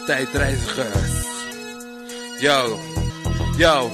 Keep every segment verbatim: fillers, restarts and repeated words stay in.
tijdreizigers. Yo, yo,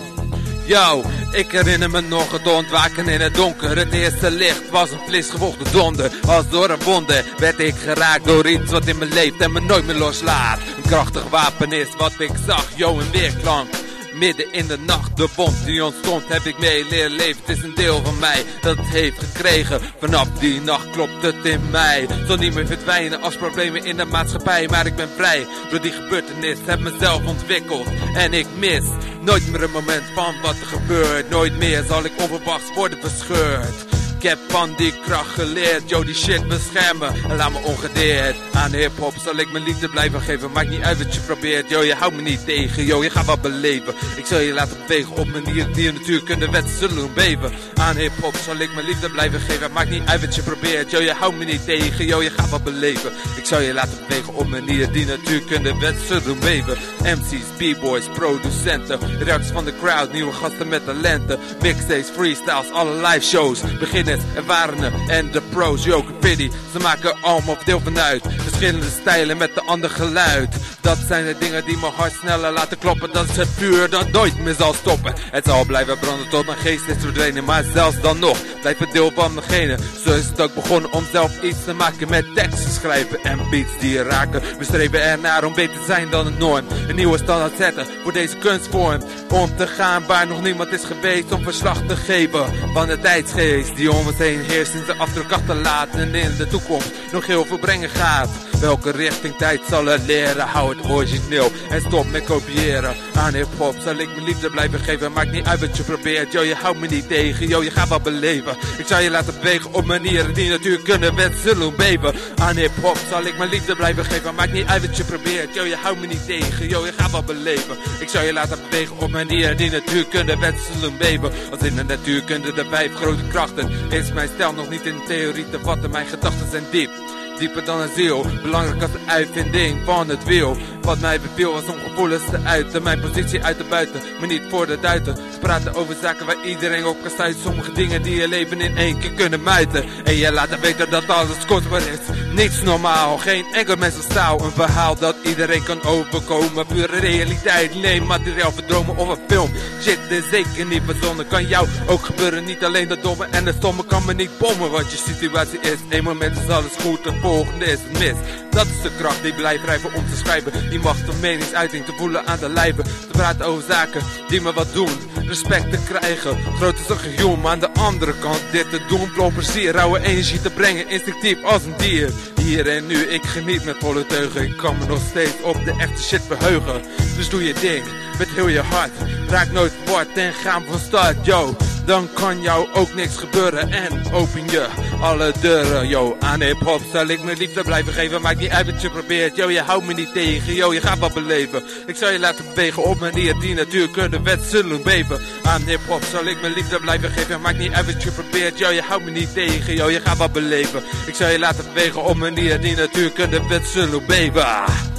yo. Ik herinner me nog het ontwaken in het donker. Het eerste licht was een vleesgevochten donder. Als door een wonde werd ik geraakt door iets wat in me leeft en me nooit meer loslaat. Een krachtig wapen is wat ik zag, yo, een weerklank. Midden in de nacht, de wond die ontstond, heb ik mee leren leven. Het is een deel van mij dat het heeft gekregen. Vanaf die nacht klopt het in mij. Zal niet meer verdwijnen als problemen in de maatschappij. Maar ik ben vrij door die gebeurtenis, heb mezelf ontwikkeld. En ik mis nooit meer een moment van wat er gebeurt. Nooit meer zal ik onverwachts worden verscheurd. Ik heb van die kracht geleerd, yo, die shit beschermen en laat me ongedeerd. Aan hiphop zal ik mijn liefde blijven geven, maakt niet uit wat je probeert, yo, je houdt me niet tegen, yo, je gaat wat beleven. Ik zal je laten bewegen op manieren die je natuurkunde wet zullen doen beven. Aan hiphop zal ik mijn liefde blijven geven, maakt niet uit wat je probeert, yo, je houdt me niet tegen, yo, je gaat wat beleven. Ik zal je laten bewegen op manieren die natuurkunde wet zullen doen beven. M C's, b-boys, producenten, reacties van de crowd, nieuwe gasten met talenten, mixtapes, freestyles, alle live shows, beginnen ervarenen en de pro's, yo, pity. Ze maken allemaal deel van uit. Verschillende stijlen met een ander geluid. Dat zijn de dingen die mijn hart sneller laten kloppen. Dat is het vuur dat nooit meer zal stoppen. Het zal blijven branden tot mijn geest is verdwenen. Maar zelfs dan nog blijft het deel van megene. Zo is het ook begonnen om zelf iets te maken met teksten schrijven en beats die je raken. We streven ernaar om beter te zijn dan het norm. Een nieuwe standaard zetten voor deze kunstvorm. Om te gaan waar nog niemand is geweest. Om verslag te geven van de tijdsgeest die om ons heen heerst en zijn afdruk achterlaten en in de toekomst nog heel veel brengen gaat. Welke richting tijd zal het leren? Hou het origineel en stop met kopiëren. Aan hiphop zal ik mijn liefde blijven geven. Maakt niet uit wat je probeert, yo, je houdt me niet tegen, yo, je gaat wat beleven. Ik zal je laten bewegen op manieren die natuurlijk kunnen wet zullen beven. Aan hiphop zal ik mijn liefde blijven geven. Maakt niet uit wat je probeert, yo, je houdt me niet tegen, yo, je gaat wat beleven. Ik zal je laten bewegen op manieren die natuurkunde wet zullen beven. Als in de natuurkunde de vijf grote krachten is mijn stijl nog niet in de theorie te vatten. Mijn gedachten zijn diep, dieper dan een ziel. Belangrijk als de uitvinding van het wiel. Wat mij beviel was om gevoelens te uiten. Mijn positie uit te buiten, maar niet voor de duiten. Ze praten over zaken waar iedereen op kan stuiten. Sommige dingen die je leven in één keer kunnen muiten. En je laat weten dat alles kostbaar is. Niets normaal, geen enkel mensenstaal. Een verhaal dat iedereen kan overkomen. Pure realiteit, nee, materiaal verdromen of een film. Shit, dit is zeker niet verzonnen. Kan jou ook gebeuren, niet alleen dat domme en de stomme kan me niet bommen. Wat je situatie is, één moment is alles goed, de volgende is het mis. Dat is de kracht die blijft drijven om te schrijven. Die macht om meningsuiting te voelen aan de lijve. Te praten over zaken die me wat doen. Respect te krijgen, groot is een geheel. Maar aan de andere kant dit te doen. Vol plezier, rauwe energie te brengen. Instinctief als een dier. Hier en nu, ik geniet met volle teugen. Ik kan me nog steeds op de echte shit verheugen. Dus doe je ding, met heel je hart. Raak nooit verward en ga van start, yo. Dan kan jou ook niks gebeuren en open je alle deuren, yo. Aan hiphop zal ik mijn liefde blijven geven. Maakt niet uit wat je probeert, yo, je houdt me niet tegen, yo, je gaat wat beleven. Ik zal je laten bewegen op manier die natuurkunde wet zullen beven. Aan hiphop zal ik mijn liefde blijven geven. Maakt niet uit wat je probeert, yo, je houdt me niet tegen, yo, je gaat wat beleven. Ik zal je laten bewegen op manier die natuurkunde wet zullen beven.